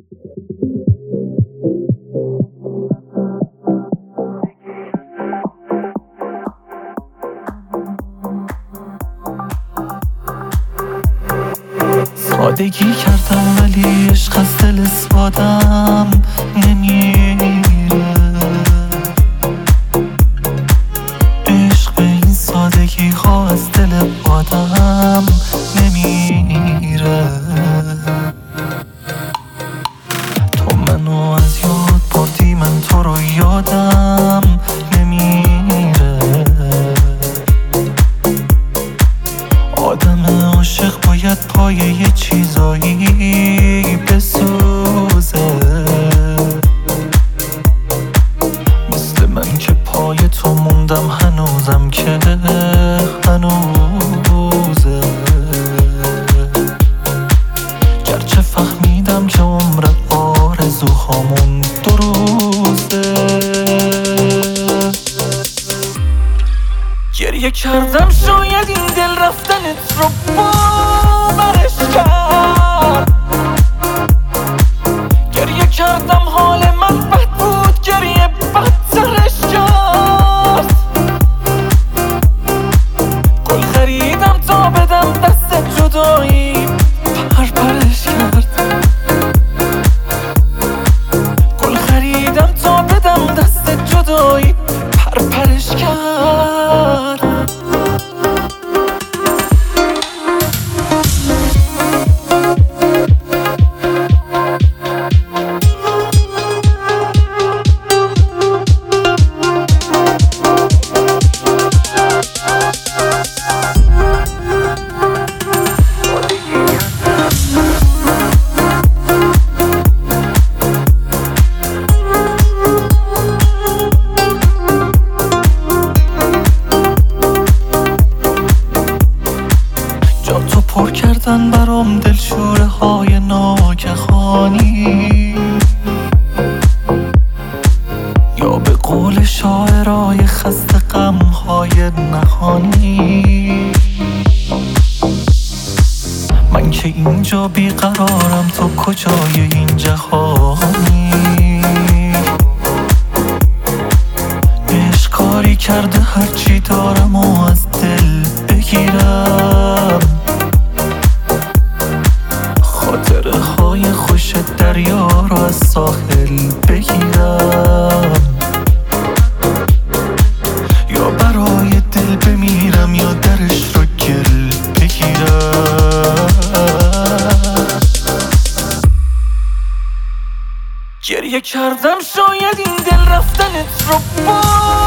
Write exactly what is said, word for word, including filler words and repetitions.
سادگی کردم ولی عشق از دل اسپادم نمیره. عشق به این سادگی ها از دل آدم نمیره. تو منو از یاد بردی، من تو رو یادم نمیره. آدم عاشق باید پای یه چیزایی بسوزه، مثل من که پای تو موندم هنوزم که هنوزه. گرچه فهمیدم که عمر آرزوهامون دو روزه. گریه کردم شاید این دل رفتنت رو باورش کرد. گریه کردم حال من بد بود، گریه بدترش کرد. گل خریدم تا بدم دست جدایی، پر پرش کرد. گل خریدم تا بدم دست جدایی، پر پرش کرد. جا تو پر کردن برام دلشوره های ناگهانی، یا به قول شاعرای خسته غم های نهانی. من که اینجا بیقرارم، تو کجای این جهانی؟ عشق کاری کرده هرچی دارم و از دل بگیرم. خاطره های خوش دریا رو از ساحل بگیرم، یا برای دل بمیرم یا درش رو گل بگیرم. گریه کردم شاید این دل رفتنت رو با